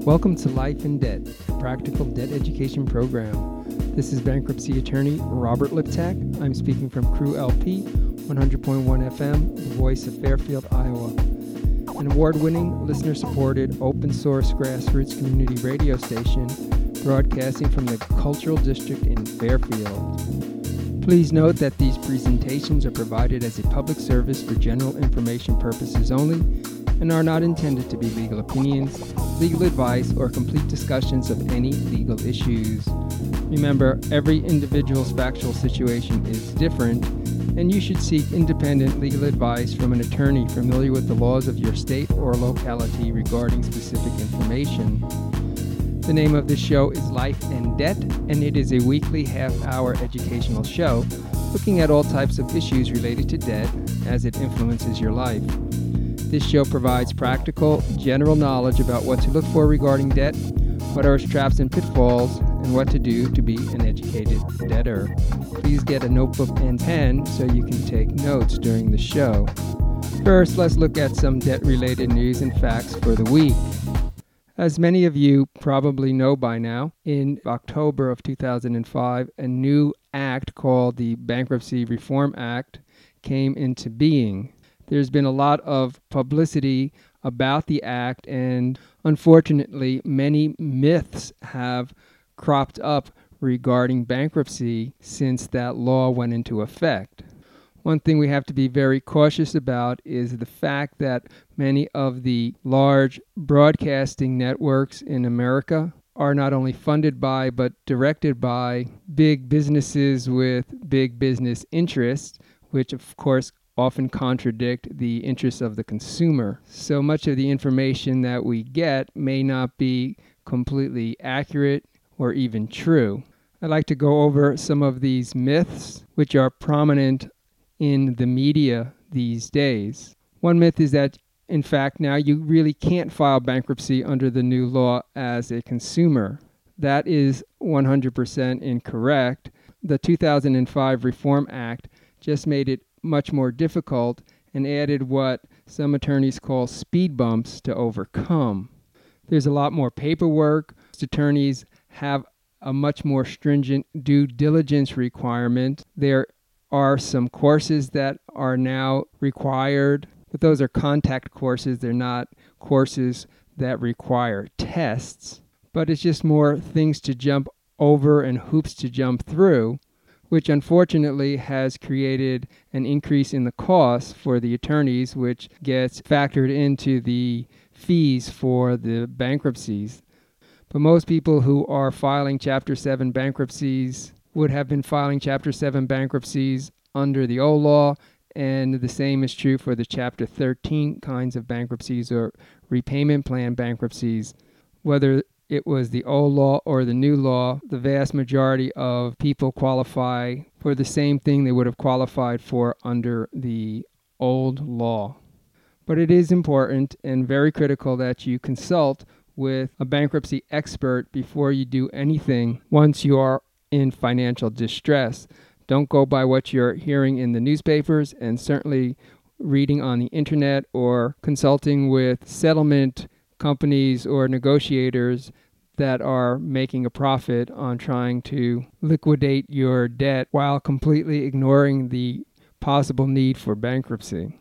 Welcome to Life in Debt, a practical debt education program. This is bankruptcy attorney Robert Liptak. I'm speaking from Crew LP, 100.1 FM, the voice of Fairfield, Iowa. An award-winning, listener-supported, open-source grassroots community radio station broadcasting from the Cultural District in Fairfield. Please note that these presentations are provided as a public service for general information purposes only and are not intended to be legal opinions, legal advice, or complete discussions of any legal issues. Remember, every individual's factual situation is different, and you should seek independent legal advice from an attorney familiar with the laws of your state or locality regarding specific information. The name of this show is Life and Debt, and it is a weekly half-hour educational show looking at all types of issues related to debt as it influences your life. This show provides practical, general knowledge about what to look for regarding debt, what are its traps and pitfalls, and what to do to be an educated debtor. Please get a notebook and pen so you can take notes during the show. First, let's look at some debt-related news and facts for the week. As many of you probably know by now, in October of 2005, a new act called the Bankruptcy Reform Act came into being. There's been a lot of publicity about the act, and unfortunately, many myths have cropped up regarding bankruptcy since that law went into effect. One thing we have to be very cautious about is the fact that many of the large broadcasting networks in America are not only funded by but directed by big businesses with big business interests, which of course often contradict the interests of the consumer. So much of the information that we get may not be completely accurate or even true. I'd like to go over some of these myths which are prominent in the media these days. One myth is that, in fact, now you really can't file bankruptcy under the new law as a consumer. That is 100% incorrect. The 2005 Reform Act just made it much more difficult and added what some attorneys call speed bumps to overcome. There's a lot more paperwork. Attorneys have a much more stringent due diligence requirement. There are some courses that are now required, but those are contact courses. They're not courses that require tests, but it's just more things to jump over and hoops to jump through, which unfortunately has created an increase in the cost for the attorneys, which gets factored into the fees for the bankruptcies. But most people who are filing Chapter 7 bankruptcies would have been filing Chapter 7 bankruptcies under the old law, and the same is true for the Chapter 13 kinds of bankruptcies or repayment plan bankruptcies. Whether it was the old law or the new law, the vast majority of people qualify for the same thing they would have qualified for under the old law. But it is important and very critical that you consult with a bankruptcy expert before you do anything once you are in financial distress. Don't go by what you're hearing in the newspapers, and certainly reading on the internet or consulting with settlement companies or negotiators that are making a profit on trying to liquidate your debt while completely ignoring the possible need for bankruptcy.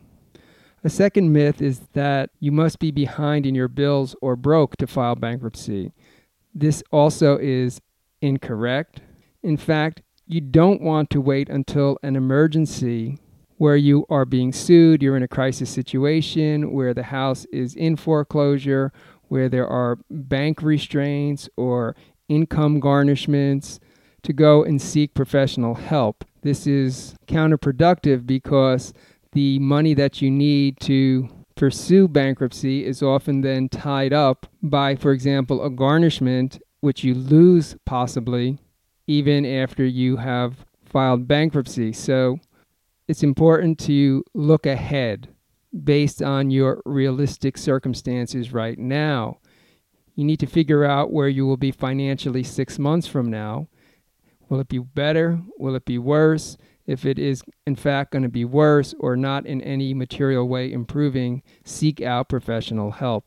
A second myth is that you must be behind in your bills or broke to file bankruptcy. This also is incorrect. In fact, you don't want to wait until an emergency where you are being sued, you're in a crisis situation, where the house is in foreclosure, where there are bank restraints or income garnishments, to go and seek professional help. This is counterproductive because the money that you need to pursue bankruptcy is often then tied up by, for example, a garnishment, which you lose possibly even after you have filed bankruptcy. So it's important to look ahead based on your realistic circumstances right now. You need to figure out where you will be financially 6 months from now. Will it be better? Will it be worse? If it is, in fact, going to be worse or not in any material way improving, seek out professional help.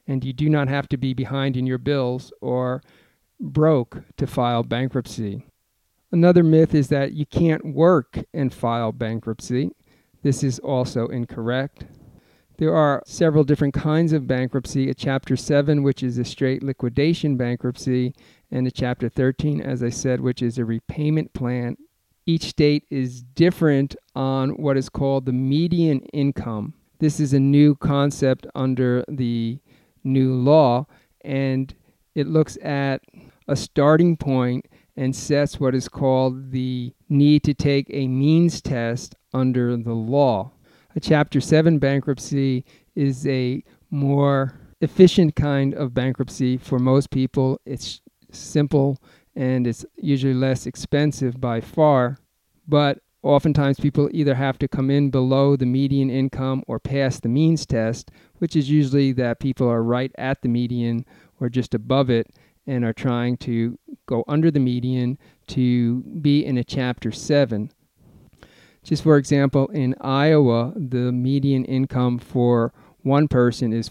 and you do not have to be behind in your bills or broke to file bankruptcy. Another myth is that you can't work and file bankruptcy. This is also incorrect. There are several different kinds of bankruptcy, a Chapter 7, which is a straight liquidation bankruptcy, and a Chapter 13, as I said, which is a repayment plan. Each state is different on what is called the median income. This is a new concept under the new law, and it looks at a starting point and sets what is called the need to take a means test under the law. A Chapter 7 bankruptcy is a more efficient kind of bankruptcy for most people. It's simple and it's usually less expensive by far, but oftentimes people either have to come in below the median income or pass the means test, which is usually that people are right at the median or just above it and are trying to go under the median to be in a Chapter 7. Just for example, in Iowa, the median income for one person is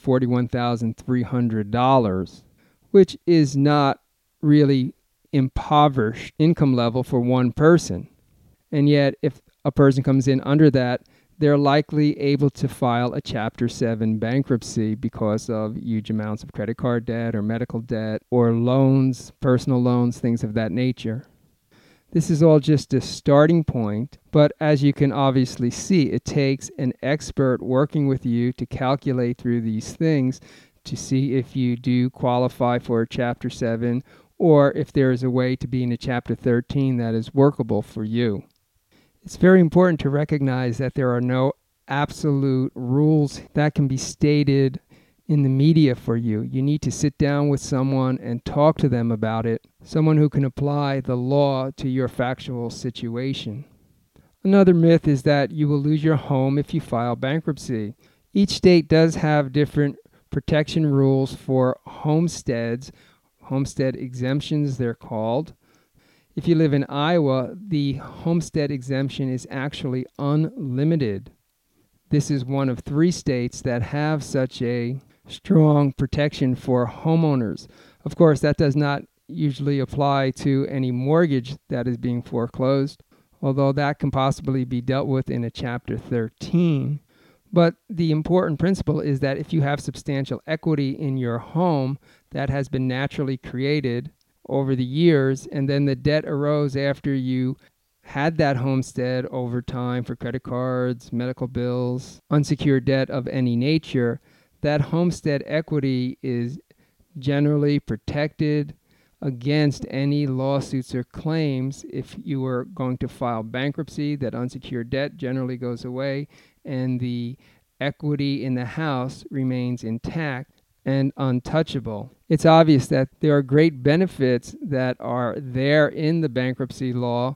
$41,300, which is not really impoverished income level for one person. And yet, if a person comes in under that, they're likely able to file a Chapter 7 bankruptcy because of huge amounts of credit card debt or medical debt or loans, personal loans, things of that nature. This is all just a starting point, but as you can obviously see, it takes an expert working with you to calculate through these things to see if you do qualify for a Chapter 7 or if there is a way to be in a Chapter 13 that is workable for you. It's very important to recognize that there are no absolute rules that can be stated in the media for you. You need to sit down with someone and talk to them about it, someone who can apply the law to your factual situation. Another myth is that you will lose your home if you file bankruptcy. Each state does have different protection rules for homesteads, homestead exemptions they're called. If you live in Iowa, the homestead exemption is actually unlimited. This is one of 3 states that have such a strong protection for homeowners. Of course, that does not usually apply to any mortgage that is being foreclosed, although that can possibly be dealt with in a Chapter 13. But the important principle is that if you have substantial equity in your home that has been naturally created over the years, and then the debt arose after you had that homestead over time for credit cards, medical bills, unsecured debt of any nature, that homestead equity is generally protected against any lawsuits or claims. If you were going to file bankruptcy, that unsecured debt generally goes away and the equity in the house remains intact and untouchable. It's obvious that there are great benefits that are there in the bankruptcy law,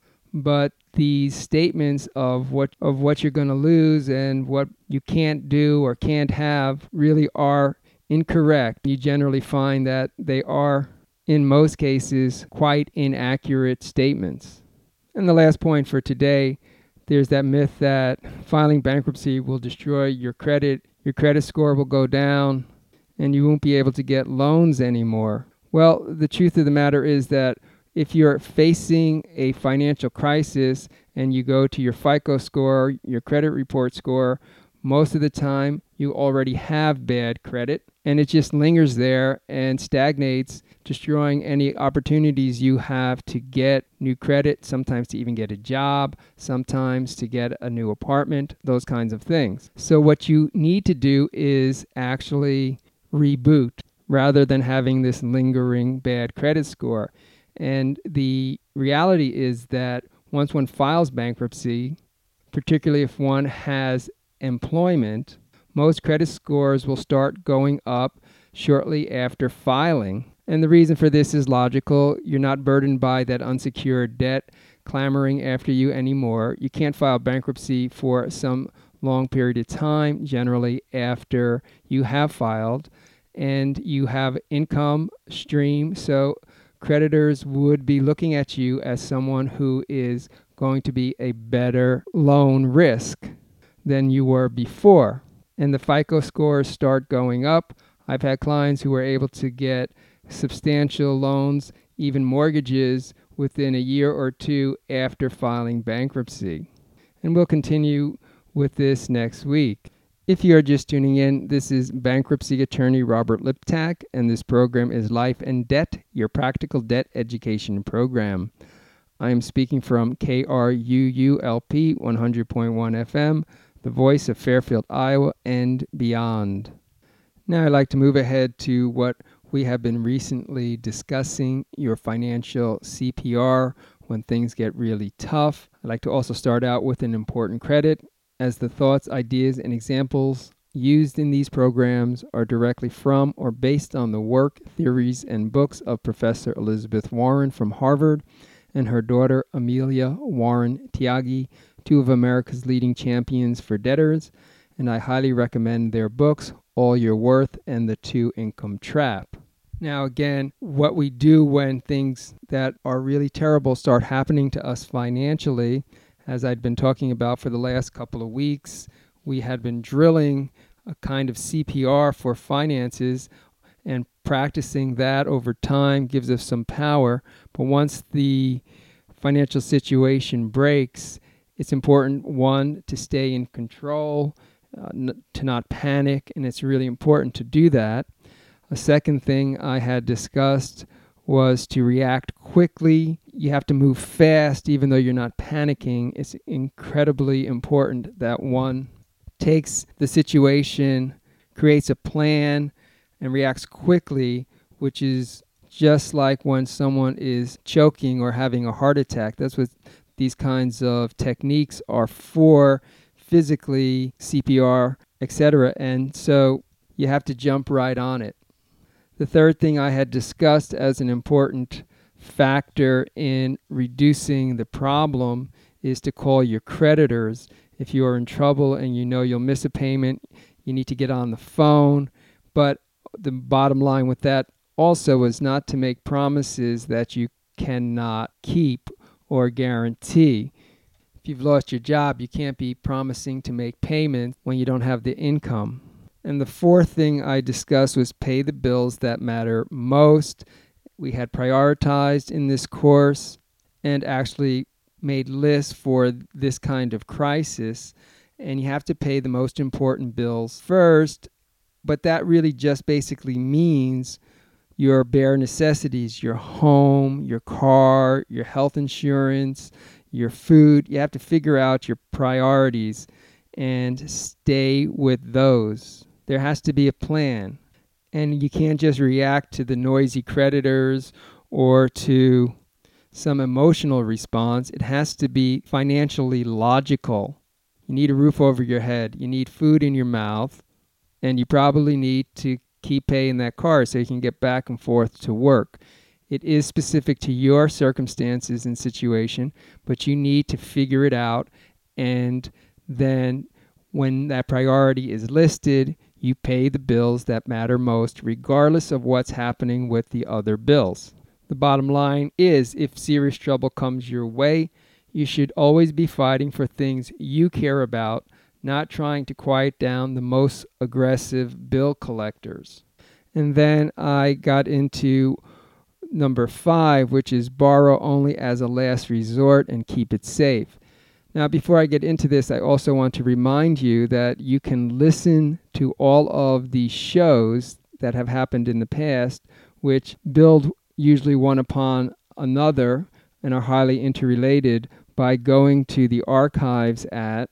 but these statements of what you're going to lose and what you can't do or can't have really are incorrect. You generally find that they are, in most cases, quite inaccurate statements. And the last point for today, there's that myth that filing bankruptcy will destroy your credit score will go down, and you won't be able to get loans anymore. Well, the truth of the matter is that if you're facing a financial crisis and you go to your FICO score, your credit report score, most of the time you already have bad credit and it just lingers there and stagnates, destroying any opportunities you have to get new credit, sometimes to even get a job, sometimes to get a new apartment, those kinds of things. So what you need to do is actually reboot rather than having this lingering bad credit score. And the reality is that once one files bankruptcy, particularly if one has employment, most credit scores will start going up shortly after filing. And the reason for this is logical. You're not burdened by that unsecured debt clamoring after you anymore. You can't file bankruptcy for some long period of time, generally after you have filed, and you have income stream. So creditors would be looking at you as someone who is going to be a better loan risk than you were before. And the FICO scores start going up. I've had clients who were able to get substantial loans, even mortgages, within a year or two after filing bankruptcy. And we'll continue with this next week. If you are just tuning in, this is bankruptcy attorney Robert Liptak, and this program is Life and Debt, your practical debt education program. I am speaking from KRUULP 100.1 FM, the voice of Fairfield, Iowa, and beyond. Now I'd like to move ahead to what we have been recently discussing, your financial CPR when things get really tough. I'd like to also start out with an important credit, as the thoughts, ideas, and examples used in these programs are directly from or based on the work, theories, and books of Professor Elizabeth Warren from Harvard and her daughter Amelia Warren Tyagi, two of America's leading champions for debtors, and I highly recommend their books, All Your Worth and The Two-Income Trap. Now again, what we do when things that are really terrible start happening to us financially, as I'd been talking about for the last couple of weeks, we had been drilling a kind of CPR for finances, and practicing that over time gives us some power. But once the financial situation breaks, it's important, one, to stay in control, to not panic, and it's really important to do that. A second thing I had discussed was to react quickly. You have to move fast even though you're not panicking. It's incredibly important that one takes the situation, creates a plan, and reacts quickly, which is just like when someone is choking or having a heart attack. That's what these kinds of techniques are for, physically, CPR, etc. And so you have to jump right on it. The third thing I had discussed as an important factor in reducing the problem is to call your creditors. If you are in trouble and you know you'll miss a payment, you need to get on the phone. But the bottom line with that also is not to make promises that you cannot keep or guarantee. If you've lost your job, you can't be promising to make payments when you don't have the income. And the fourth thing I discussed was pay the bills that matter most. We had prioritized in this course and actually made lists for this kind of crisis. And you have to pay the most important bills first. But that really just basically means your bare necessities, your home, your car, your health insurance, your food. You have to figure out your priorities and stay with those. There has to be a plan, and you can't just react to the noisy creditors or to some emotional response. It has to be financially logical. You need a roof over your head. You need food in your mouth, and you probably need to keep paying that car so you can get back and forth to work. It is specific to your circumstances and situation, but you need to figure it out, and then when that priority is listed, you pay the bills that matter most, regardless of what's happening with the other bills. The bottom line is, if serious trouble comes your way, you should always be fighting for things you care about, not trying to quiet down the most aggressive bill collectors. And then I got into number 5, which is borrow only as a last resort and keep it safe. Now, before I get into this, I also want to remind you that you can listen to all of the shows that have happened in the past, which build usually one upon another and are highly interrelated, by going to the archives at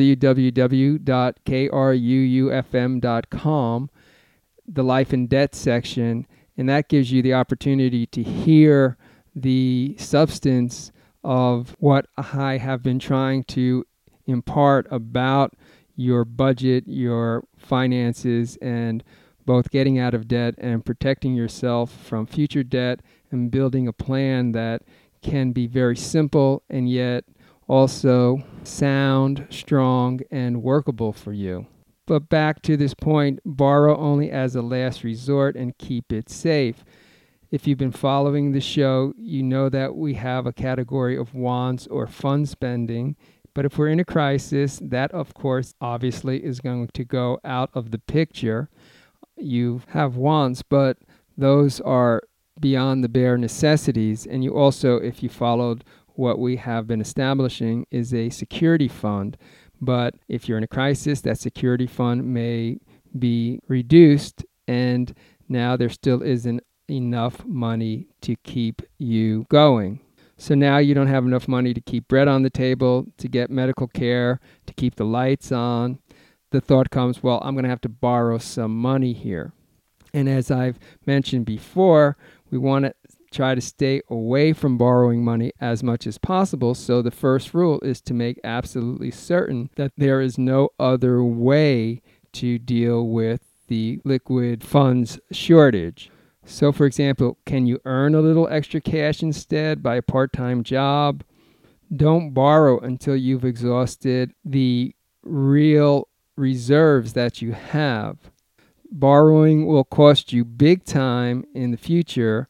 www.kruufm.com, the Life and Debt section, and that gives you the opportunity to hear the substance of what I have been trying to impart about your budget, your finances, and both getting out of debt and protecting yourself from future debt, and building a plan that can be very simple and yet also sound, strong, and workable for you. But back to this point, borrow only as a last resort and keep it safe. If you've been following the show, you know that we have a category of wants or fun spending. But if we're in a crisis, that, of course, obviously is going to go out of the picture. you have wants, but those are beyond the bare necessities. And you also, if you followed what we have been establishing, is a security fund. But if you're in a crisis, that security fund may be reduced, and now there still isn't enough money to keep you going. So now you don't have enough money to keep bread on the table, to get medical care, to keep the lights on. The thought comes, well, I'm going to have to borrow some money here. And as I've mentioned before, we want to try to stay away from borrowing money as much as possible. So the first rule is to make absolutely certain that there is no other way to deal with the liquid funds shortage. So for example, can you earn a little extra cash instead by a part-time job? Don't borrow until you've exhausted the real reserves that you have. Borrowing will cost you big time in the future,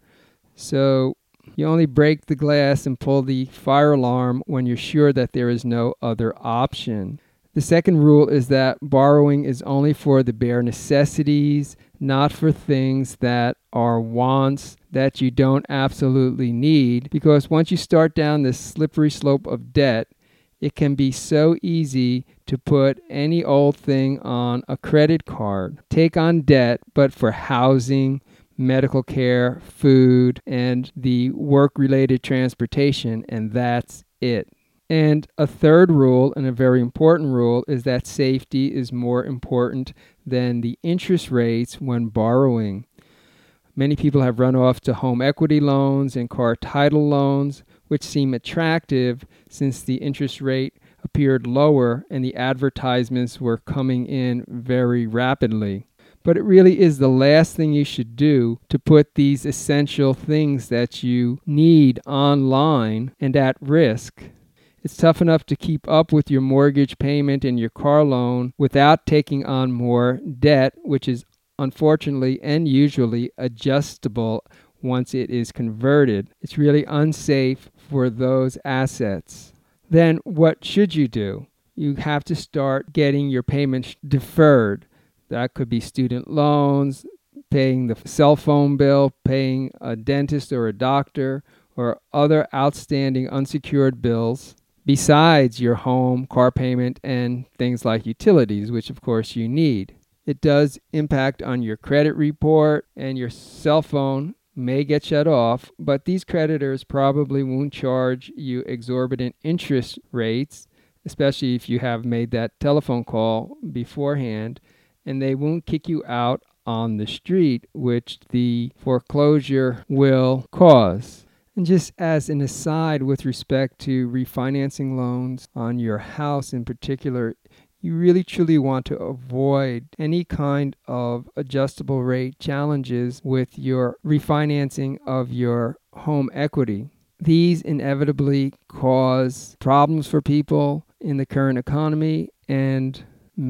so you only break the glass and pull the fire alarm when you're sure that there is no other option. The second rule is that borrowing is only for the bare necessities, not for things that are wants that you don't absolutely need, because once you start down this slippery slope of debt, it can be so easy to put any old thing on a credit card. Take on debt, but for housing, medical care, food, and the work-related transportation, and that's it. And a third rule, and a very important rule, is that safety is more important than the interest rates when borrowing. Many people have run off to home equity loans and car title loans, which seem attractive since the interest rate appeared lower and the advertisements were coming in very rapidly. But it really is the last thing you should do to put these essential things that you need online and at risk. It's tough enough to keep up with your mortgage payment and your car loan without taking on more debt, which is unfortunately and usually adjustable once it is converted. It's really unsafe for those assets. Then what should you do? You have to start getting your payments deferred. That could be student loans, paying the cell phone bill, paying a dentist or a doctor, or other outstanding unsecured bills, besides your home, car payment, and things like utilities, which of course you need. It does impact on your credit report, and your cell phone may get shut off, but these creditors probably won't charge you exorbitant interest rates, especially if you have made that telephone call beforehand, and they won't kick you out on the street, which the foreclosure will cause. And just as an aside with respect to refinancing loans on your house in particular, you really truly want to avoid any kind of adjustable rate challenges with your refinancing of your home equity. These inevitably cause problems for people in the current economy, and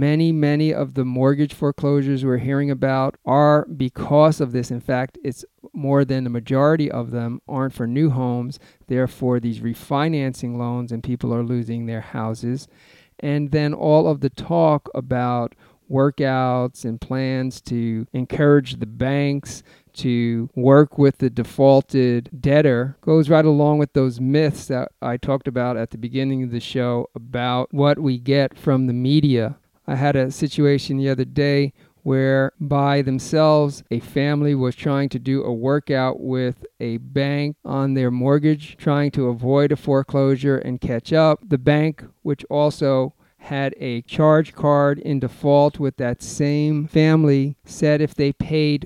many of the mortgage foreclosures we're hearing about are because of this. In fact, it's more than the majority of them aren't for new homes. They're for these refinancing loans, and people are losing their houses. And then all of the talk about workouts and plans to encourage the banks to work with the defaulted debtor goes right along with those myths that I talked about at the beginning of the show about what we get from the media. I had a situation the other day where by themselves a family was trying to do a workout with a bank on their mortgage, trying to avoid a foreclosure and catch up. The bank, which also had a charge card in default with that same family, said if they paid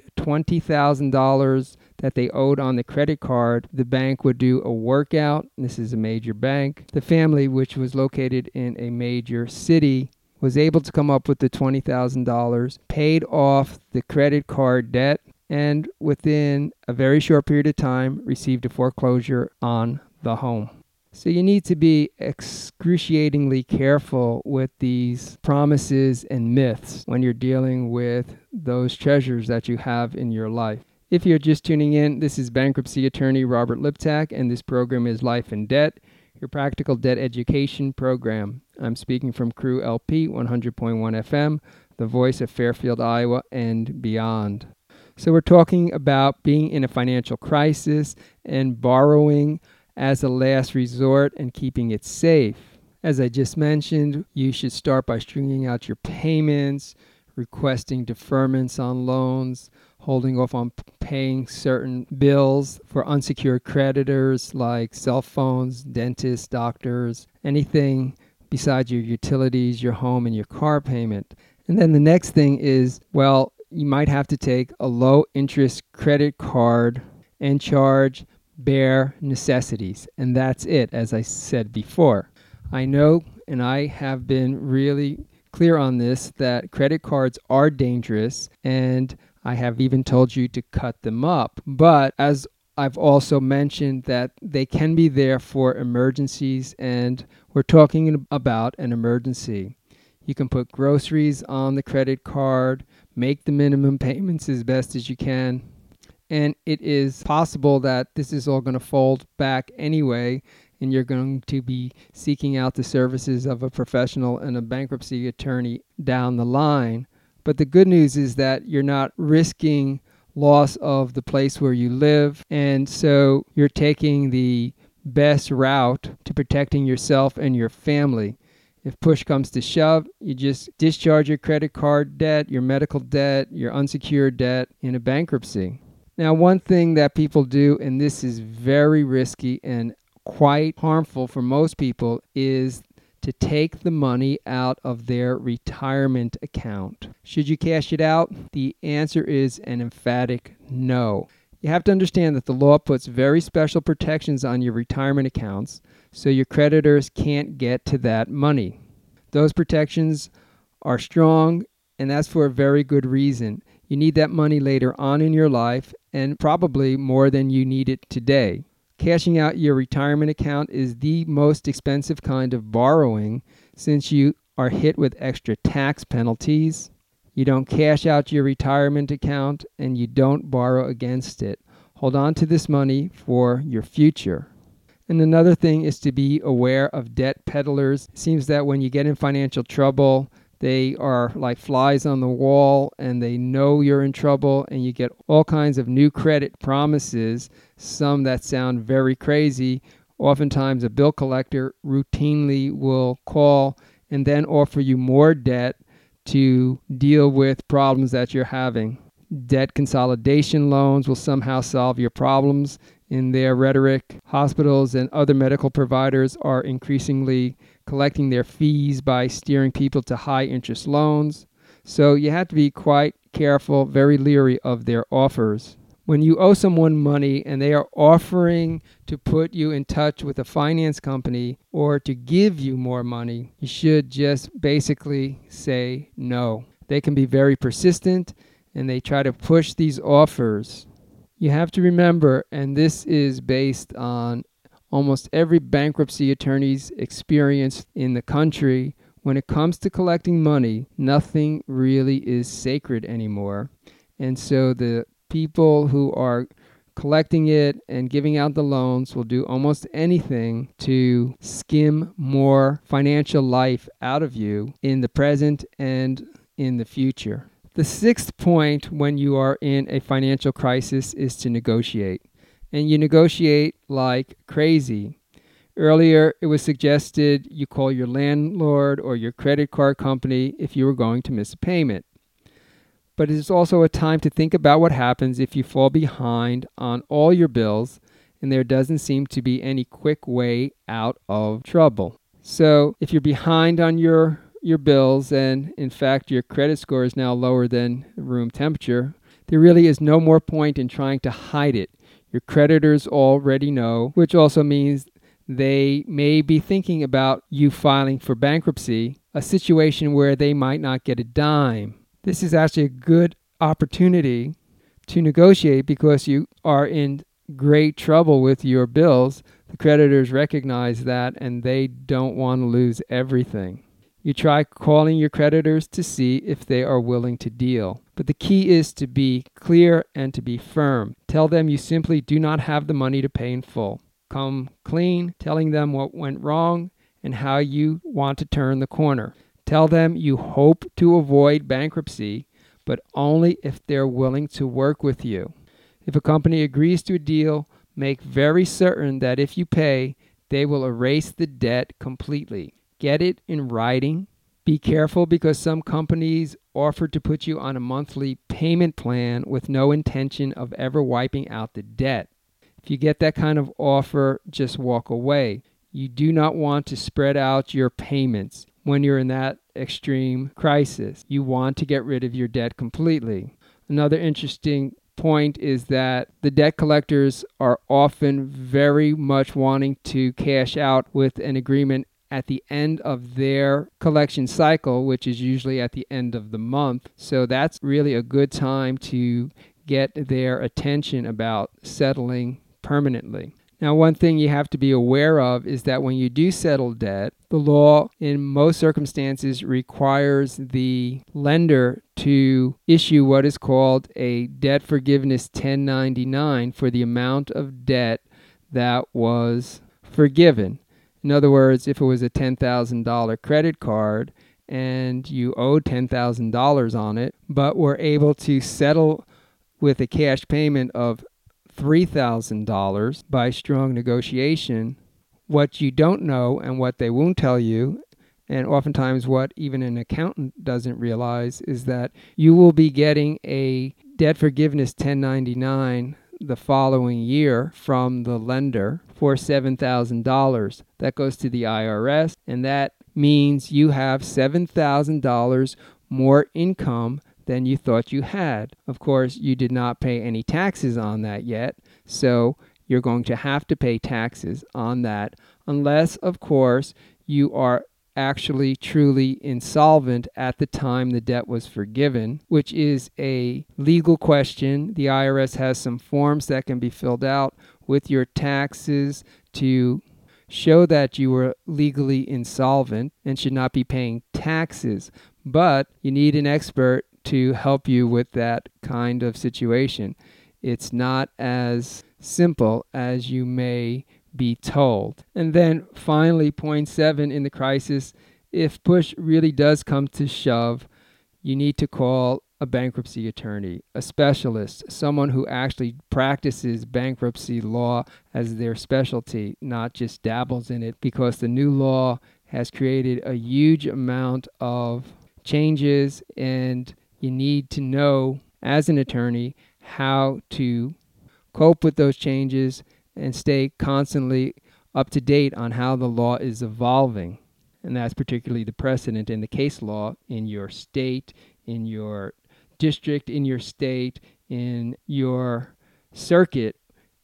$20,000 that they owed on the credit card, the bank would do a workout. This is a major bank. The family, which was located in a major city, was able to come up with the $20,000, paid off the credit card debt, and within a very short period of time received a foreclosure on the home. So you need to be excruciatingly careful with these promises and myths when you're dealing with those treasures that you have in your life. If you're just tuning in, this is bankruptcy attorney Robert Liptak, and this program is Life in Debt, your practical debt education program. I'm speaking from Crew LP 100.1 FM, the voice of Fairfield, Iowa, and beyond. So we're talking about being in a financial crisis and borrowing as a last resort and keeping it safe. As I just mentioned, you should start by stringing out your payments, requesting deferments on loans, holding off on paying certain bills for unsecured creditors like cell phones, dentists, doctors, anything besides your utilities, your home, and your car payment. And then the next thing is, well, you might have to take a low-interest credit card and charge bare necessities. And that's it, as I said before. I know, and I have been really clear on this, that credit cards are dangerous, and I have even told you to cut them up. But as I've also mentioned, that they can be there for emergencies, and we're talking about an emergency. You can put groceries on the credit card, make the minimum payments as best as you can, and it is possible that this is all going to fold back anyway, and you're going to be seeking out the services of a professional and a bankruptcy attorney down the line. But the good news is that you're not risking loss of the place where you live, and so you're taking the best route to protecting yourself and your family. If push comes to shove, you just discharge your credit card debt, your medical debt, your unsecured debt in a bankruptcy. Now, one thing that people do, and this is very risky and quite harmful for most people, is to take the money out of their retirement account. Should you cash it out? The answer is an emphatic no. You have to understand that the law puts very special protections on your retirement accounts, so your creditors can't get to that money. Those protections are strong, and that's for a very good reason. You need that money later on in your life, and probably more than you need it today. Cashing out your retirement account is the most expensive kind of borrowing, since you are hit with extra tax penalties. You don't cash out your retirement account, and you don't borrow against it. Hold on to this money for your future. And another thing is to be aware of debt peddlers. It seems that when you get in financial trouble, they are like flies on the wall, and they know you're in trouble, and you get all kinds of new credit promises, some that sound very crazy. Oftentimes a bill collector routinely will call and then offer you more debt to deal with problems that you're having. Debt consolidation loans will somehow solve your problems. In their rhetoric, hospitals and other medical providers are increasingly collecting their fees by steering people to high-interest loans. So you have to be quite careful, very leery of their offers. When you owe someone money and they are offering to put you in touch with a finance company or to give you more money, you should just basically say no. They can be very persistent, and they try to push these offers. You have to remember, and this is based on almost every bankruptcy attorney's experience in the country, when it comes to collecting money, nothing really is sacred anymore. And so the people who are collecting it and giving out the loans will do almost anything to skim more financial life out of you in the present and in the future. The sixth point when you are in a financial crisis is to negotiate. And you negotiate like crazy. Earlier, it was suggested you call your landlord or your credit card company if you were going to miss a payment. But it is also a time to think about what happens if you fall behind on all your bills and there doesn't seem to be any quick way out of trouble. So if you're behind on your bills, and in fact your credit score is now lower than room temperature, there really is no more point in trying to hide it. Your creditors already know, which also means they may be thinking about you filing for bankruptcy, a situation where they might not get a dime. This is actually a good opportunity to negotiate because you are in great trouble with your bills. The creditors recognize that, and they don't want to lose everything. You try calling your creditors to see if they are willing to deal. But the key is to be clear and to be firm. Tell them you simply do not have the money to pay in full. Come clean, telling them what went wrong and how you want to turn the corner. Tell them you hope to avoid bankruptcy, but only if they're willing to work with you. If a company agrees to a deal, make very certain that if you pay, they will erase the debt completely. Get it in writing. Be careful because some companies offer to put you on a monthly payment plan with no intention of ever wiping out the debt. If you get that kind of offer, just walk away. You do not want to spread out your payments when you're in that extreme crisis. You want to get rid of your debt completely. Another interesting point is that the debt collectors are often very much wanting to cash out with an agreement at the end of their collection cycle, which is usually at the end of the month. So that's really a good time to get their attention about settling permanently. Now, one thing you have to be aware of is that when you do settle debt, the law in most circumstances requires the lender to issue what is called a debt forgiveness 1099 for the amount of debt that was forgiven. In other words, if it was a $10,000 credit card and you owed $10,000 on it, but were able to settle with a cash payment of $3,000 by strong negotiation, what you don't know and what they won't tell you, and oftentimes what even an accountant doesn't realize, is that you will be getting a debt forgiveness 1099 the following year from the lender for $7,000. That goes to the IRS, and that means you have $7,000 more income than you thought you had. Of course, you did not pay any taxes on that yet, so you're going to have to pay taxes on that unless, of course, you are actually truly insolvent at the time the debt was forgiven, which is a legal question. The IRS has some forms that can be filled out with your taxes to show that you were legally insolvent and should not be paying taxes. But you need an expert to help you with that kind of situation. It's not as simple as you may be told. And then finally, point 7 in the crisis, if push really does come to shove, you need to call a bankruptcy attorney, a specialist, someone who actually practices bankruptcy law as their specialty, not just dabbles in it, because the new law has created a huge amount of changes, and you need to know as an attorney how to cope with those changes and stay constantly up to date on how the law is evolving. And that's particularly the precedent in the case law in your state, in your district, in your state, in your circuit,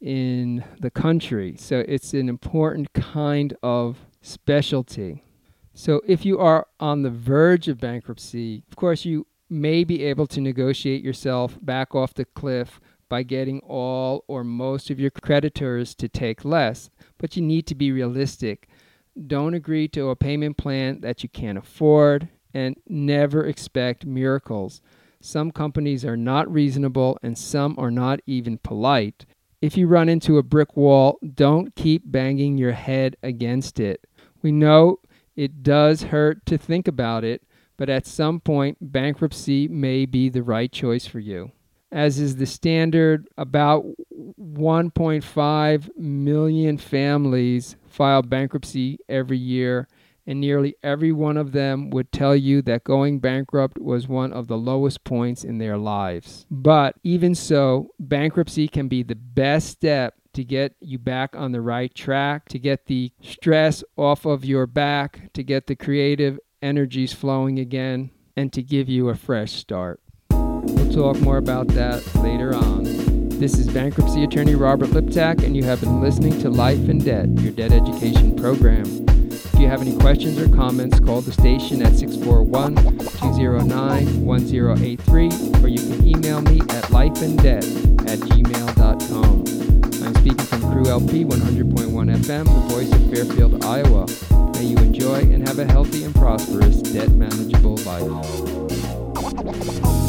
in the country. So it's an important kind of specialty. So if you are on the verge of bankruptcy, of course you may be able to negotiate yourself back off the cliff by getting all or most of your creditors to take less, but you need to be realistic. Don't agree to a payment plan that you can't afford, and never expect miracles. Some companies are not reasonable and some are not even polite. If you run into a brick wall, don't keep banging your head against it. We know it does hurt to think about it, but at some point, bankruptcy may be the right choice for you. As is the standard, about 1.5 million families file bankruptcy every year, and nearly every one of them would tell you that going bankrupt was one of the lowest points in their lives. But even so, bankruptcy can be the best step to get you back on the right track, to get the stress off of your back, to get the creative energies flowing again, and to give you a fresh start. We'll talk more about that later on. This is bankruptcy attorney Robert Liptak, and you have been listening to Life in Debt, your debt education program. If you have any questions or comments, call the station at 641-209-1083, or you can email me at lifeindebt@gmail.com. I'm speaking from Crew LP 100.1 FM, the voice of Fairfield, Iowa. May you enjoy and have a healthy and prosperous debt manageable life.